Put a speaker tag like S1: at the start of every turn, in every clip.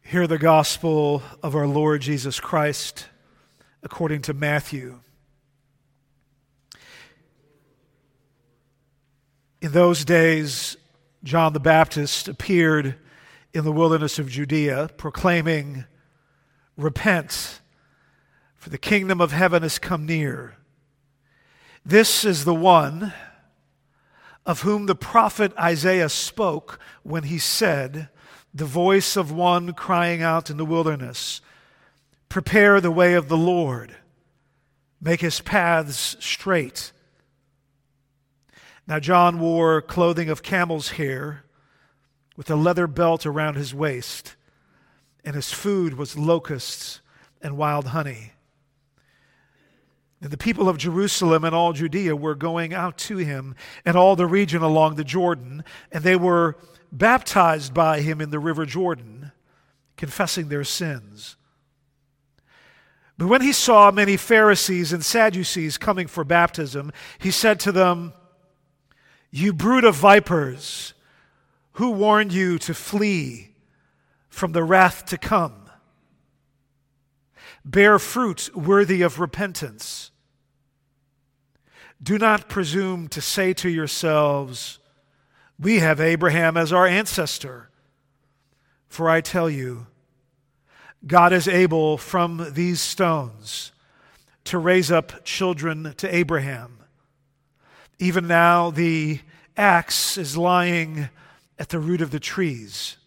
S1: Hear the gospel of our Lord Jesus Christ according to Matthew. In those days, John the Baptist appeared in the wilderness of Judea, proclaiming, "Repent, for the kingdom of heaven has come near. This is the one of whom the prophet Isaiah spoke when he said, the voice of one crying out in the wilderness, prepare the way of the Lord, make his paths straight." Now John wore clothing of camel's hair with a leather belt around his waist, and his food was locusts and wild honey. And the people of Jerusalem and all Judea were going out to him, and all the region along the Jordan, and they were baptized by him in the river Jordan, confessing their sins. But when he saw many Pharisees and Sadducees coming for baptism, he said to them, "You brood of vipers, who warned you to flee from the wrath to come? Bear fruit worthy of repentance. Do not presume to say to yourselves, 'We have Abraham as our ancestor.' For I tell you, God is able from these stones to raise up children to Abraham. Even now the axe is lying at the root of the trees.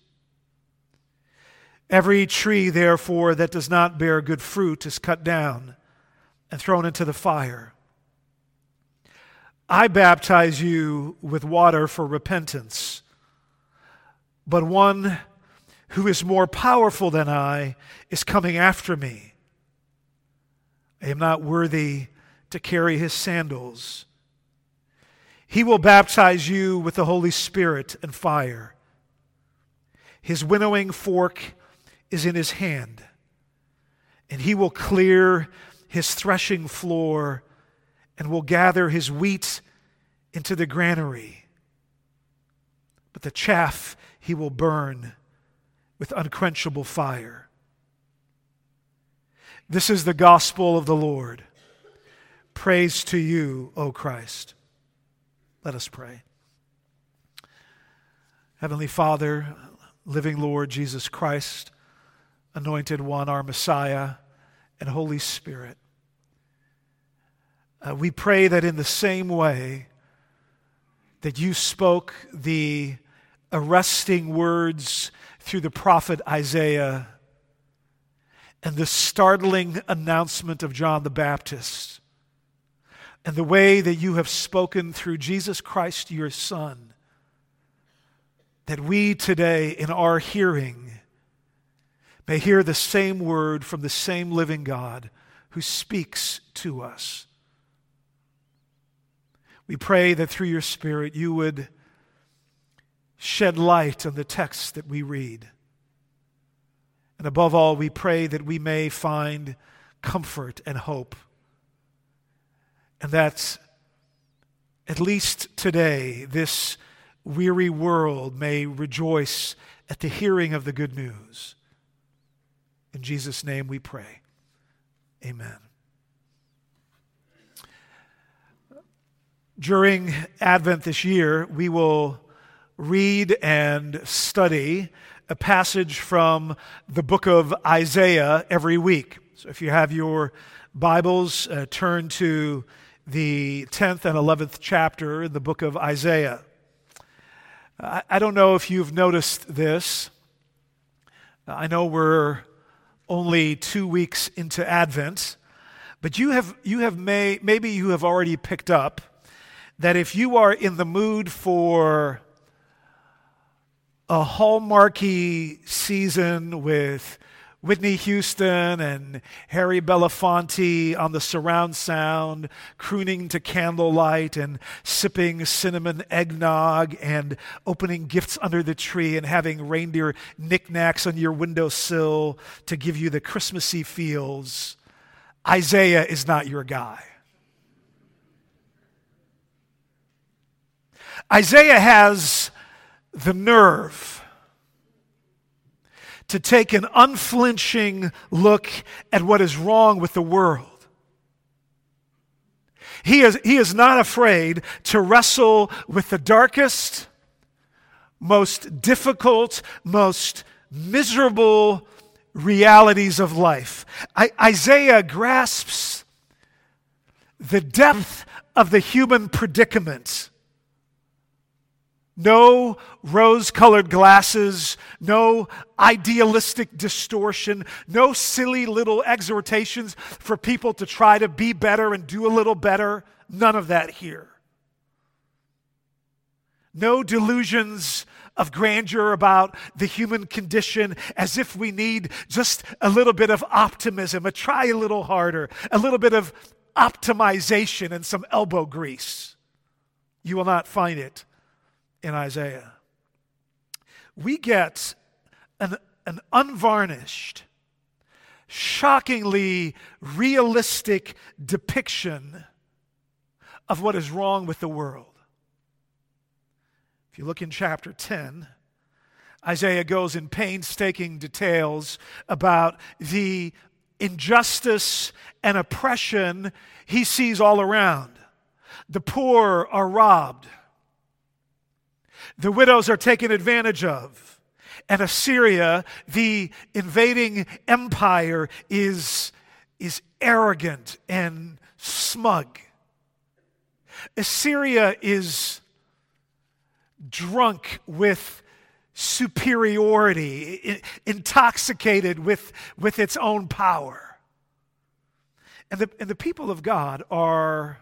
S1: Every tree, therefore, that does not bear good fruit is cut down and thrown into the fire. I baptize you with water for repentance, but one who is more powerful than I is coming after me. I am not worthy to carry his sandals. He will baptize you with the Holy Spirit and fire. His winnowing fork is in his hand, and he will clear his threshing floor and will gather his wheat into the granary. But the chaff he will burn with unquenchable fire." This is the gospel of the Lord. Praise to you, O Christ. Let us pray. Heavenly Father, living Lord Jesus Christ, Anointed One, our Messiah, and Holy Spirit, we pray that in the same way that you spoke the arresting words through the prophet Isaiah and the startling announcement of John the Baptist, and the way that you have spoken through Jesus Christ, your Son, that we today in our hearing may hear the same word from the same living God who speaks to us. We pray that through your Spirit you would shed light on the text that we read. And above all, we pray that we may find comfort and hope, and that at least today this weary world may rejoice at the hearing of the good news. In Jesus' name we pray. Amen. During Advent this year, we will read and study a passage from the book of Isaiah every week. So if you have your Bibles, turn to the 10th and 11th chapter in the book of Isaiah. I don't know if you've noticed this. I know we're only 2 weeks into Advent, but maybe you have already picked up that if you are in the mood for a Hallmarky season with Whitney Houston and Harry Belafonte on the surround sound, crooning to candlelight and sipping cinnamon eggnog and opening gifts under the tree and having reindeer knickknacks on your windowsill to give you the Christmassy feels, Isaiah is not your guy. Isaiah has the nerve to take an unflinching look at what is wrong with the world. He is not afraid to wrestle with the darkest, most difficult, most miserable realities of life. Isaiah grasps the depth of the human predicament. No rose-colored glasses, no idealistic distortion, no silly little exhortations for people to try to be better and do a little better. None of that here. No delusions of grandeur about the human condition as if we need just a little bit of optimism, try a little harder, a little bit of optimization and some elbow grease. You will not find it in Isaiah. We get an unvarnished, shockingly realistic depiction of what is wrong with the world. If you look in chapter 10, Isaiah goes in painstaking details about the injustice and oppression he sees all around. The poor are robbed. The widows are taken advantage of. And Assyria, the invading empire, is arrogant and smug. Assyria is drunk with superiority, intoxicated with its own power. And the people of God are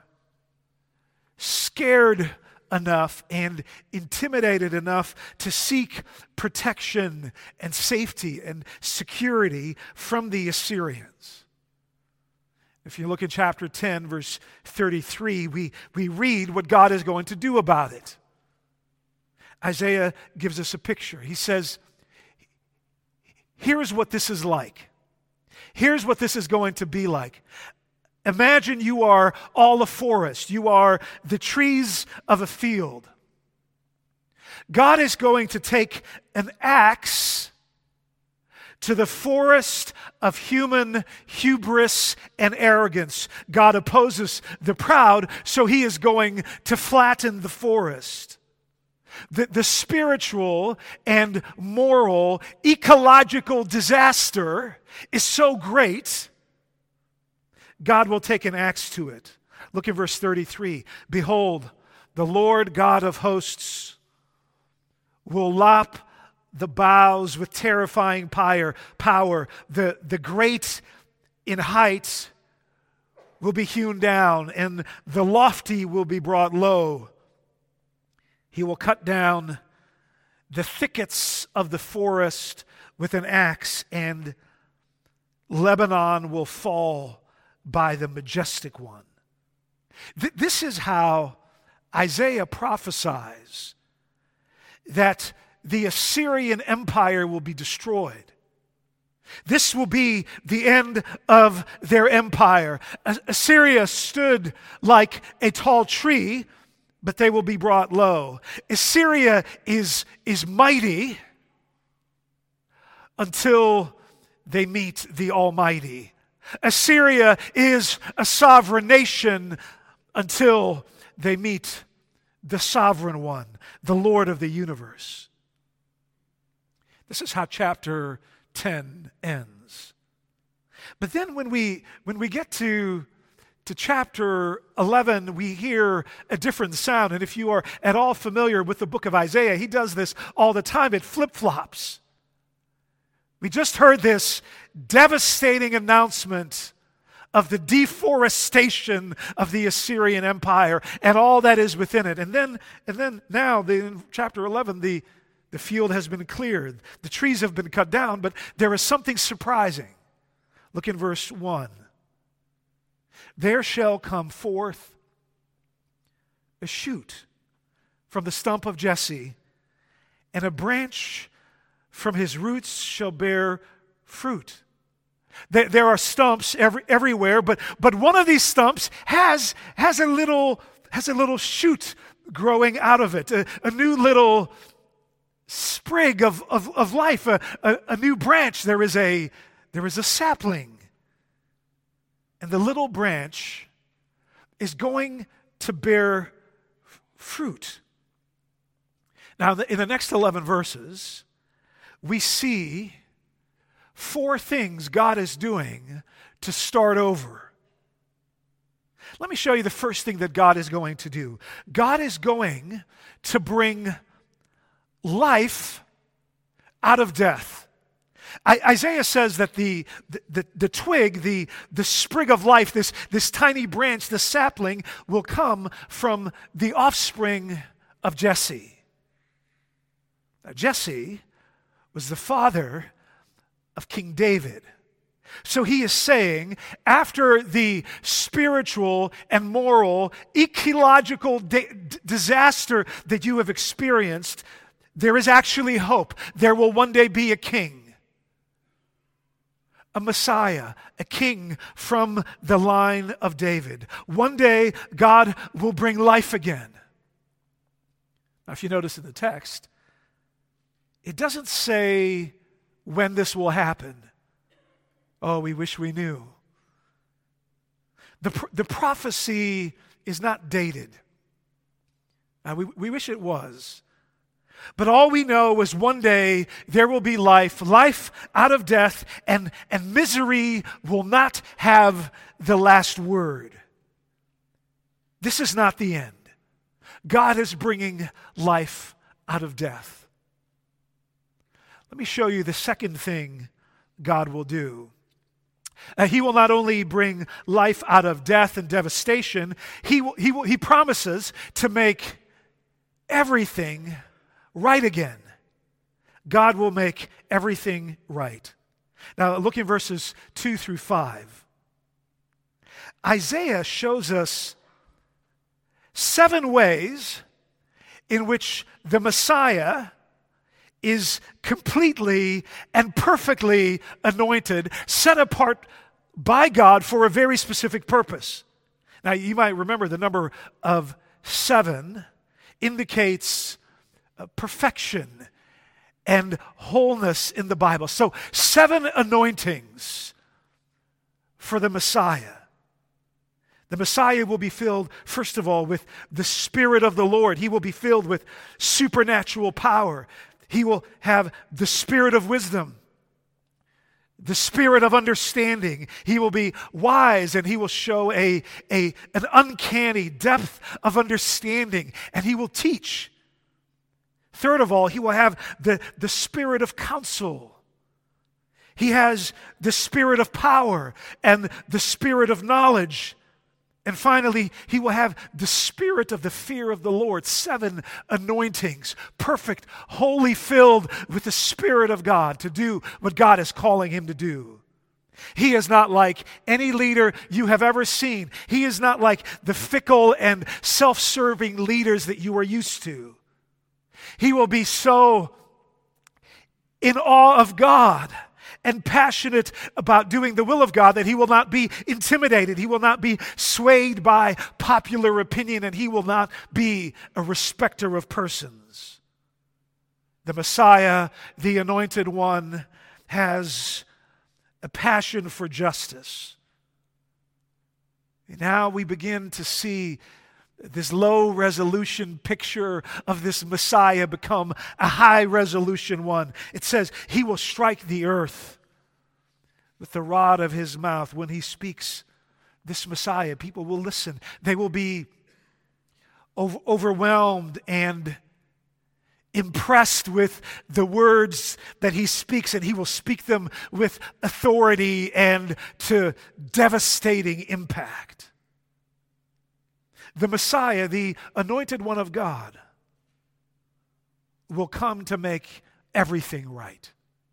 S1: scared enough and intimidated enough to seek protection and safety and security from the Assyrians. If you look at chapter 10, verse 33, we read what God is going to do about it. Isaiah gives us a picture. He says, here's what this is like. Here's what this is going to be like. Imagine you are all a forest. You are the trees of a field. God is going to take an axe to the forest of human hubris and arrogance. God opposes the proud, so he is going to flatten the forest. The spiritual and moral, ecological disaster is so great, God will take an axe to it. Look at verse 33. Behold, the Lord God of hosts will lop the boughs with terrifying power. The great in height will be hewn down, and the lofty will be brought low. He will cut down the thickets of the forest with an axe, and Lebanon will fall by the majestic one. This is how Isaiah prophesies that the Assyrian Empire will be destroyed. This will be the end of their empire. Assyria stood like a tall tree, but they will be brought low. Assyria is mighty until they meet the Almighty. Assyria is a sovereign nation until they meet the Sovereign One, the Lord of the universe. This is how chapter 10 ends. But then when we get to chapter 11, we hear a different sound. And if you are at all familiar with the book of Isaiah, he does this all the time. It flip-flops. We just heard this devastating announcement of the deforestation of the Assyrian Empire and all that is within it. And then now, in chapter 11, the field has been cleared. The trees have been cut down, but there is something surprising. Look in verse 1. There shall come forth a shoot from the stump of Jesse, and a branch from his roots shall bear fruit. There are stumps everywhere, but one of these stumps has a little shoot growing out of it, a new little sprig of life, a new branch. There is a sapling. And the little branch is going to bear fruit. Now, in the next 11 verses, we see 4 things God is doing to start over. Let me show you the first thing that God is going to do. God is going to bring life out of death. Isaiah says that the twig, the sprig of life, this tiny branch, the sapling, will come from the offspring of Jesse. Now, Jesse was the father of King David. So he is saying, after the spiritual and moral, ecological disaster that you have experienced, there is actually hope. There will one day be a king, a Messiah, a king from the line of David. One day, God will bring life again. Now, if you notice in the text, it doesn't say when this will happen. Oh, we wish we knew. The prophecy is not dated. We wish it was. But all we know is one day there will be life out of death, and misery will not have the last word. This is not the end. God is bringing life out of death. Let me show you the second thing God will do. He will not only bring life out of death and devastation, he promises to make everything right again. God will make everything right. Now, look in verses 2 through 5. Isaiah shows us 7 ways in which the Messiah is completely and perfectly anointed, set apart by God for a very specific purpose. Now, you might remember the number of 7 indicates perfection and wholeness in the Bible. So 7 anointings for the Messiah. The Messiah will be filled, first of all, with the Spirit of the Lord. He will be filled with supernatural power. He will have the spirit of wisdom, the spirit of understanding. He will be wise, and he will show an uncanny depth of understanding, and he will teach. Third of all, he will have the spirit of counsel. He has the spirit of power and the spirit of knowledge. And finally, he will have the spirit of the fear of the Lord. 7 anointings, perfect, wholly filled with the Spirit of God to do what God is calling him to do. He is not like any leader you have ever seen. He is not like the fickle and self-serving leaders that you are used to. He will be so in awe of God and passionate about doing the will of God that he will not be intimidated. He will not be swayed by popular opinion, and he will not be a respecter of persons. The Messiah, the Anointed One, has a passion for justice. And now we begin to see this low-resolution picture of this Messiah become a high-resolution one. It says, he will strike the earth with the rod of his mouth. When he speaks, this Messiah, people will listen. They will be overwhelmed and impressed with the words that he speaks, and he will speak them with authority and to devastating impact. The Messiah, the Anointed One of God, will come to make everything right.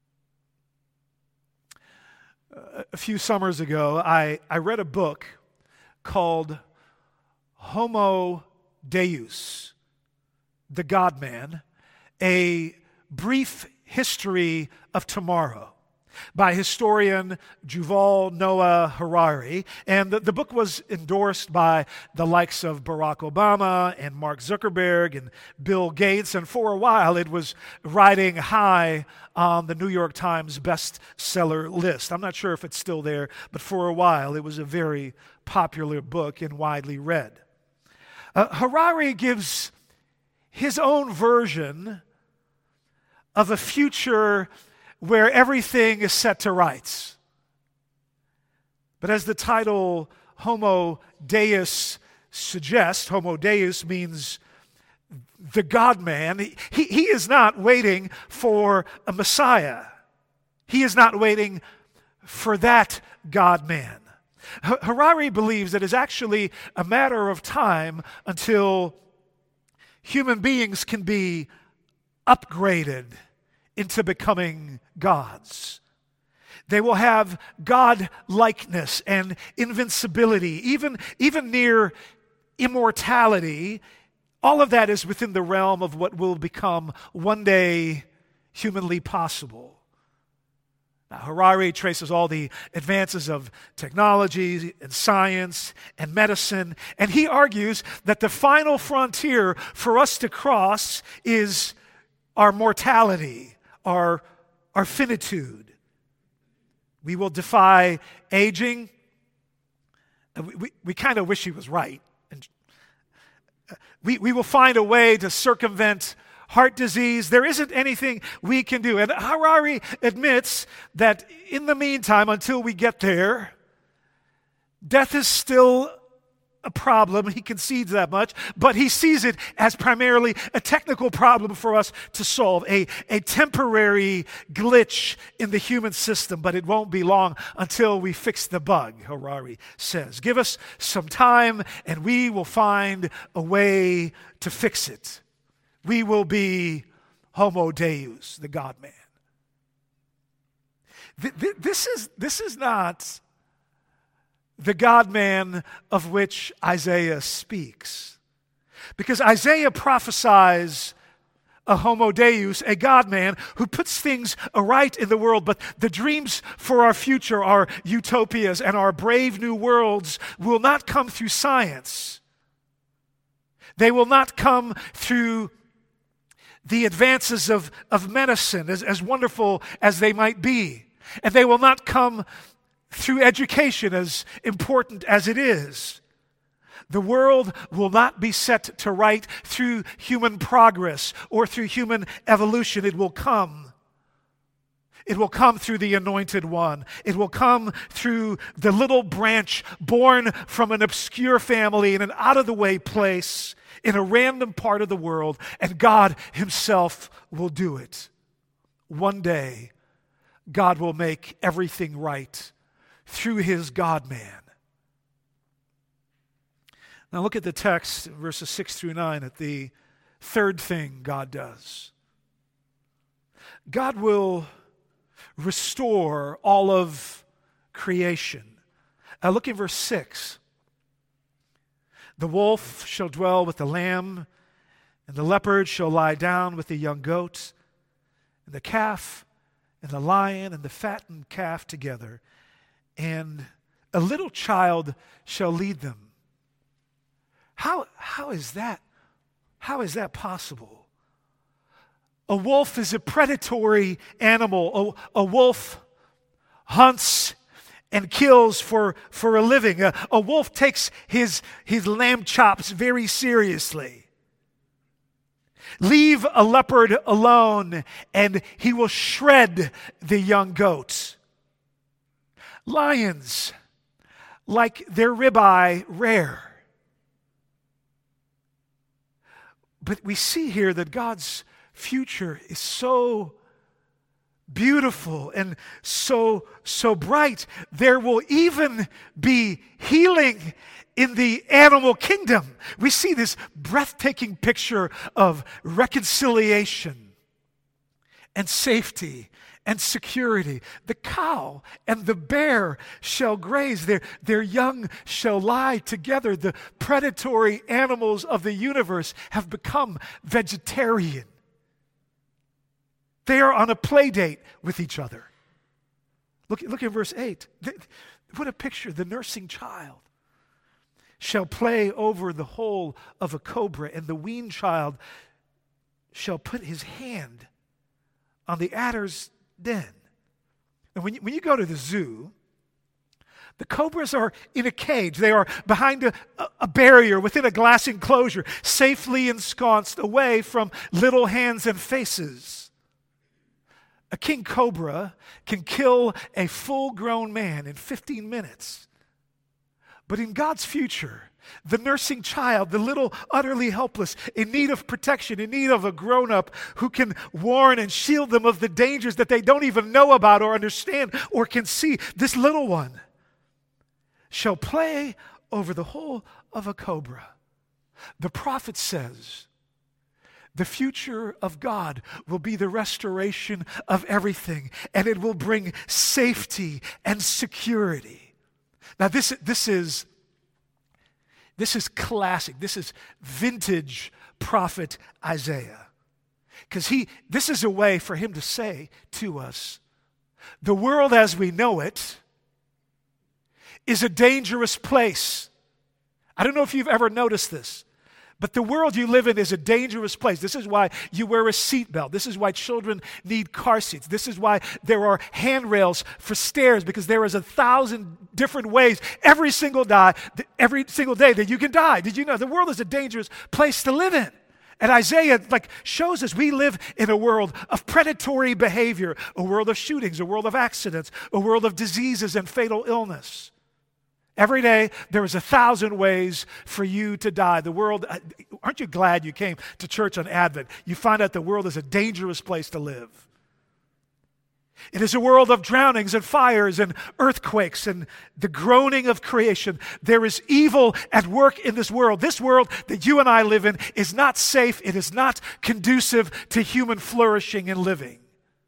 S1: A few summers ago, I read a book called Homo Deus, the God-Man, a brief history of tomorrow. by historian Yuval Noah Harari. And the book was endorsed by the likes of Barack Obama and Mark Zuckerberg and Bill Gates. And for a while, it was riding high on the New York Times bestseller list. I'm not sure if it's still there, but for a while, it was a very popular book and widely read. Harari gives his own version of a future where everything is set to rights. But as the title Homo Deus suggests, Homo Deus means the God-man. He is not waiting for a Messiah. He is not waiting for that God-man. Harari believes that it's actually a matter of time until human beings can be upgraded into becoming gods. They will have God-likeness and invincibility, even near immortality. All of that is within the realm of what will become one day humanly possible. Now, Harari traces all the advances of technology and science and medicine, and he argues that the final frontier for us to cross is our mortality, our finitude. We will defy aging. We kind of wish he was right. And we will find a way to circumvent heart disease. There isn't anything we can do. And Harari admits that in the meantime, until we get there, death is still a problem. He concedes that much, but he sees it as primarily a technical problem for us to solve, a temporary glitch in the human system, but it won't be long until we fix the bug, Harari says. Give us some time and we will find a way to fix it. We will be Homo Deus, the God-man. This is not the God-man of which Isaiah speaks. Because Isaiah prophesies a Homo Deus, a God-man who puts things aright in the world, but the dreams for our future, our utopias, and our brave new worlds will not come through science. They will not come through the advances of medicine, as wonderful as they might be. And they will not come through education, as important as it is. The world will not be set to right through human progress or through human evolution. It will come. It will come through the Anointed One. It will come through the little branch born from an obscure family in an out-of-the-way place in a random part of the world, and God himself will do it. One day, God will make everything right through his God-man. Now look at the text, verses 6 through 9, at the third thing God does. God will restore all of creation. Look at verse 6. The wolf shall dwell with the lamb, and the leopard shall lie down with the young goat, and the calf and the lion and the fattened calf together, and a little child shall lead them. How is that? How is that possible? A wolf is a predatory animal. A wolf hunts and kills for a living. A wolf takes his lamb chops very seriously. Leave a leopard alone and he will shred the young goat. Lions like their ribeye rare. But we see here that God's future is so beautiful and so bright. There will even be healing in the animal kingdom. We see this breathtaking picture of reconciliation and safety and security. The cow and the bear shall graze. Their young shall lie together. The predatory animals of the universe have become vegetarian. They are on a play date with each other. Look at verse 8. What a picture. The nursing child shall play over the hole of a cobra, and the weaned child shall put his hand on the adder's den. And when you go to the zoo, the cobras are in a cage. They are behind a barrier within a glass enclosure, safely ensconced away from little hands and faces. A king cobra can kill a full-grown man in 15 minutes. But in God's future, the nursing child, the little utterly helpless, in need of protection, in need of a grown-up who can warn and shield them of the dangers that they don't even know about or understand or can see, this little one shall play over the hole of a cobra. The prophet says, the future of God will be the restoration of everything, and it will bring safety and security. Now this is classic. This is vintage prophet Isaiah. Because this is a way for him to say to us, the world as we know it is a dangerous place. I don't know if you've ever noticed this, but the world you live in is a dangerous place. This is why you wear a seatbelt. This is why children need car seats. This is why there are handrails for stairs, because there is 1,000 different ways every single day that you can die. Did you know the world is a dangerous place to live in? And Isaiah shows us we live in a world of predatory behavior, a world of shootings, a world of accidents, a world of diseases and fatal illness. Every day, there is 1,000 ways for you to die. The world, aren't you glad you came to church on Advent? You find out the world is a dangerous place to live. It is a world of drownings and fires and earthquakes and the groaning of creation. There is evil at work in this world. This world that you and I live in is not safe. It is not conducive to human flourishing and living.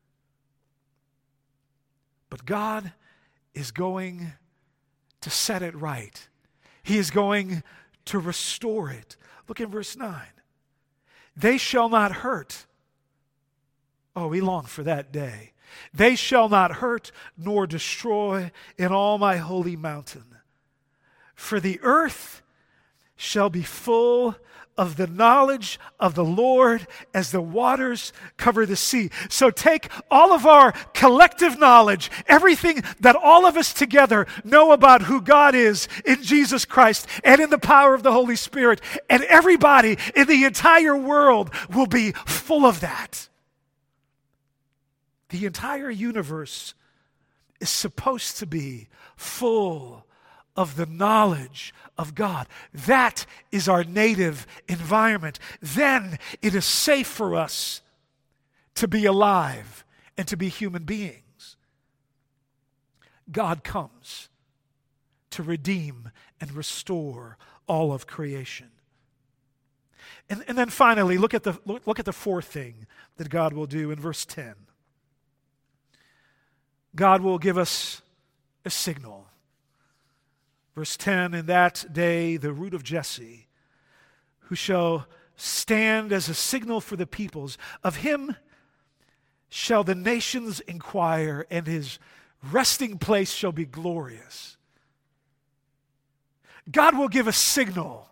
S1: But God is going to set it right. He is going to restore it. Look at verse 9. They shall not hurt. Oh, we long for that day. They shall not hurt nor destroy in all my holy mountain. For the earth shall be full of the knowledge of the Lord as the waters cover the sea. So take all of our collective knowledge, everything that all of us together know about who God is in Jesus Christ and in the power of the Holy Spirit, and everybody in the entire world will be full of that. The entire universe is supposed to be full of the knowledge of God. That is our native environment. Then it is safe for us to be alive and to be human beings. God comes to redeem and restore all of creation. And then finally, look at the fourth thing that God will do in verse 10. God will give us a signal. Verse 10, in that day the root of Jesse, who shall stand as a signal for the peoples, of him shall the nations inquire, and his resting place shall be glorious. God will give a signal.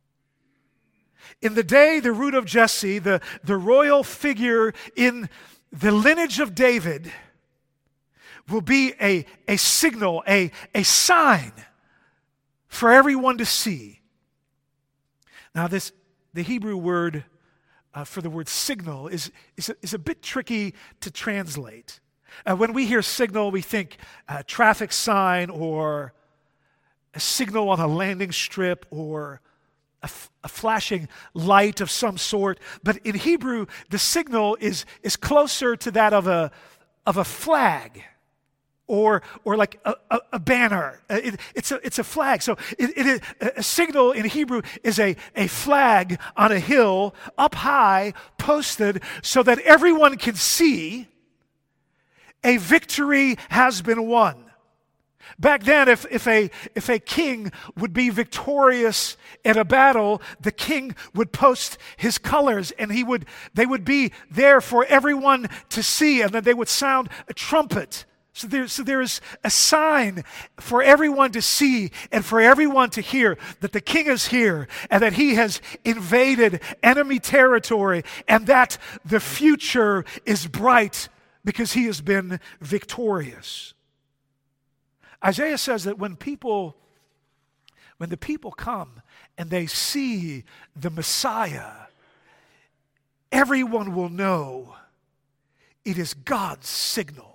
S1: In the day the root of Jesse, the royal figure in the lineage of David, will be a signal, a sign for everyone to see. Now the Hebrew word for the word signal is a bit tricky to translate. When we hear signal, we think traffic sign or a signal on a landing strip or a flashing light of some sort. But in Hebrew, the signal is closer to that of a flag. Or like a banner. It's a flag. So a signal in Hebrew is a flag on a hill up high, posted, so that everyone can see a victory has been won. Back then, if a king would be victorious in a battle, the king would post his colors, and they would be there for everyone to see, and then they would sound a trumpet, So there is a sign for everyone to see and for everyone to hear that the king is here and that he has invaded enemy territory and that the future is bright because he has been victorious. Isaiah says that when the people come and they see the Messiah, everyone will know it is God's signal.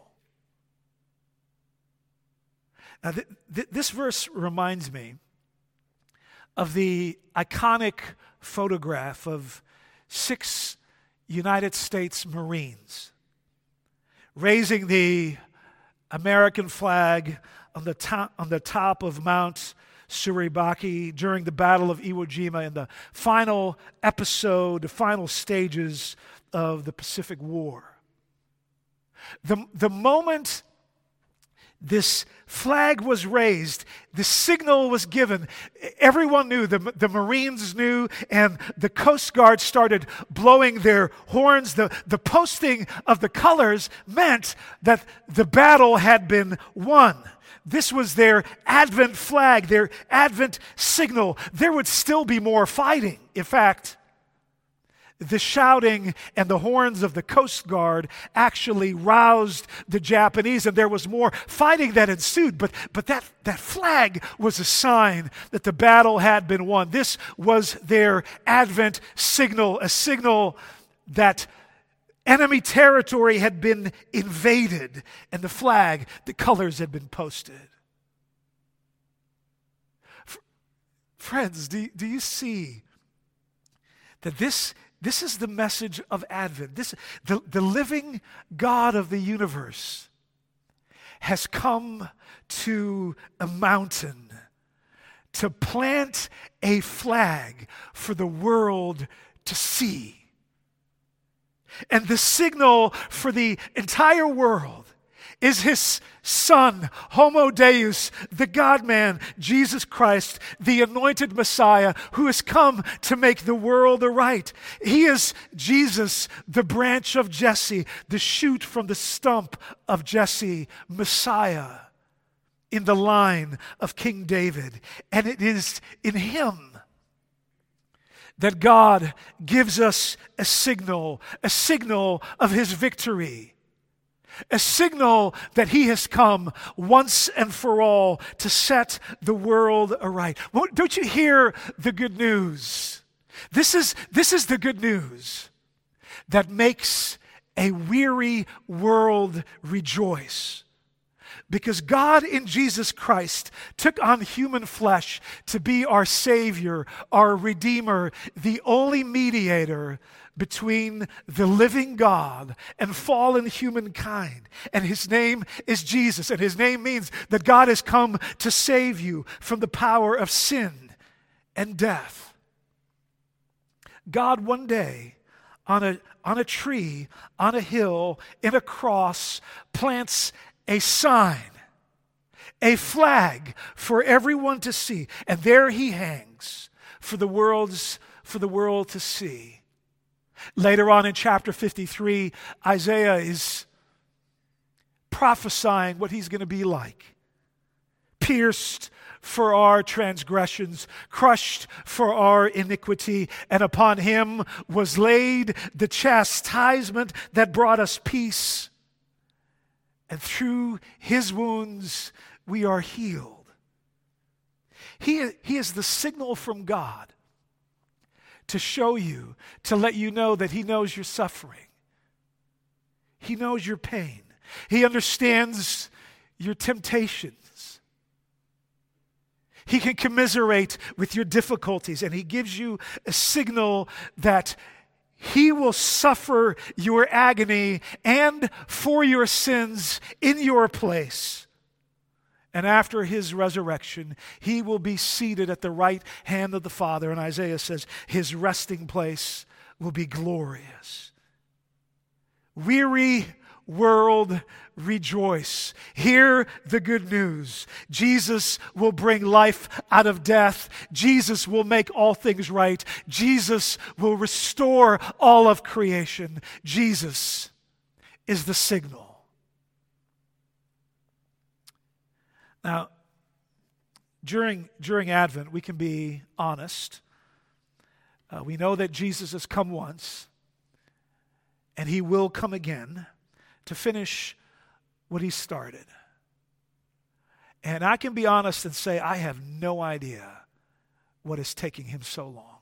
S1: Now, this verse reminds me of the iconic photograph of 6 United States Marines raising the American flag on the top of Mount Suribaki during the Battle of Iwo Jima in the final episode, the final stages of the Pacific War. The moment this flag was raised, the signal was given, everyone knew, the Marines knew, and the Coast Guard started blowing their horns. The posting of the colors meant that the battle had been won. This was their Advent flag, their Advent signal. There would still be more fighting. In fact, the shouting and the horns of the Coast Guard actually roused the Japanese, and there was more fighting that ensued. But that flag was a sign that the battle had been won. This was their Advent signal, a signal that enemy territory had been invaded, and the flag, the colors had been posted. Friends, do you see that this is the message of Advent? The living God of the universe has come to a mountain to plant a flag for the world to see. And the signal for the entire world is his Son, Homo Deus, the God-man, Jesus Christ, the anointed Messiah, who has come to make the world aright. He is Jesus, the branch of Jesse, the shoot from the stump of Jesse, Messiah, in the line of King David. And it is in him that God gives us a signal of his victory, a signal that he has come once and for all to set the world aright. Well, don't you hear the good news? This is the good news that makes a weary world rejoice. Because God in Jesus Christ took on human flesh to be our Savior, our Redeemer, the only mediator between the living God and fallen humankind. And his name is Jesus. And his name means that God has come to save you from the power of sin and death. God one day on a tree, on a hill, in a cross, plants a sign, a flag for everyone to see. And there he hangs for the world to see. Later on in chapter 53, Isaiah is prophesying what he's going to be like. Pierced for our transgressions, crushed for our iniquity, and upon him was laid the chastisement that brought us peace. And through his wounds we are healed. He is the signal from God to show you, to let you know that he knows your suffering. He knows your pain. He understands your temptations. He can commiserate with your difficulties, and he gives you a signal that he will suffer your agony and for your sins in your place. And after his resurrection, he will be seated at the right hand of the Father. And Isaiah says his resting place will be glorious. Weary world, rejoice. Hear the good news. Jesus will bring life out of death. Jesus will make all things right. Jesus will restore all of creation. Jesus is the signal. Now, during Advent, we can be honest. We know that Jesus has come once, and he will come again to finish what he started. And I can be honest and say, I have no idea what is taking him so long.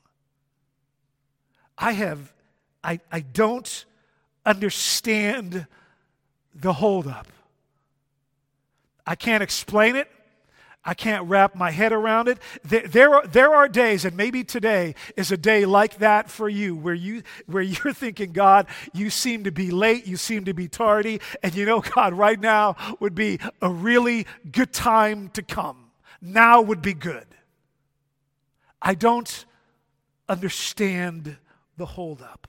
S1: I don't understand the holdup. I can't explain it. I can't wrap my head around it. There are days, and maybe today is a day like that for you, where you're thinking, God, you seem to be late, you seem to be tardy, and you know, God, right now would be a really good time to come. Now would be good. I don't understand the holdup.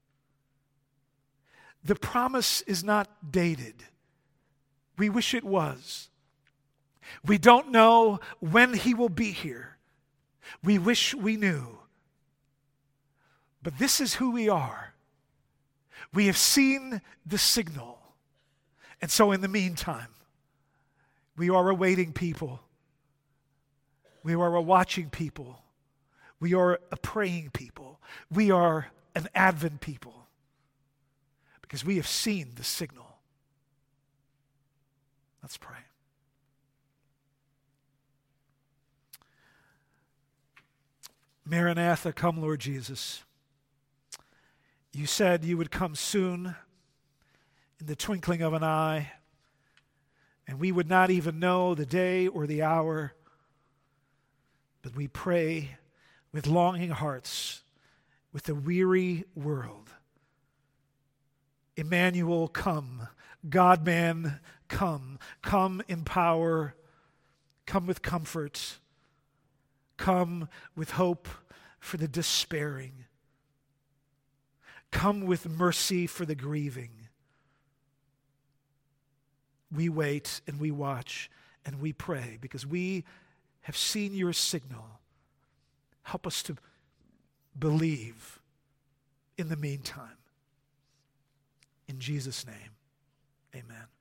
S1: The promise is not dated. We wish it was. We don't know when he will be here. We wish we knew. But this is who we are. We have seen the signal. And so in the meantime, we are a waiting people. We are a watching people. We are a praying people. We are an Advent people. Because we have seen the signal. Let's pray. Maranatha, come, Lord Jesus. You said you would come soon, in the twinkling of an eye, and we would not even know the day or the hour, but we pray with longing hearts, with a weary world. Emmanuel, come. God-man, come. Come in power. Come with comfort. Come with hope for the despairing. Come with mercy for the grieving. We wait and we watch and we pray because we have seen your signal. Help us to believe in the meantime. In Jesus' name, amen.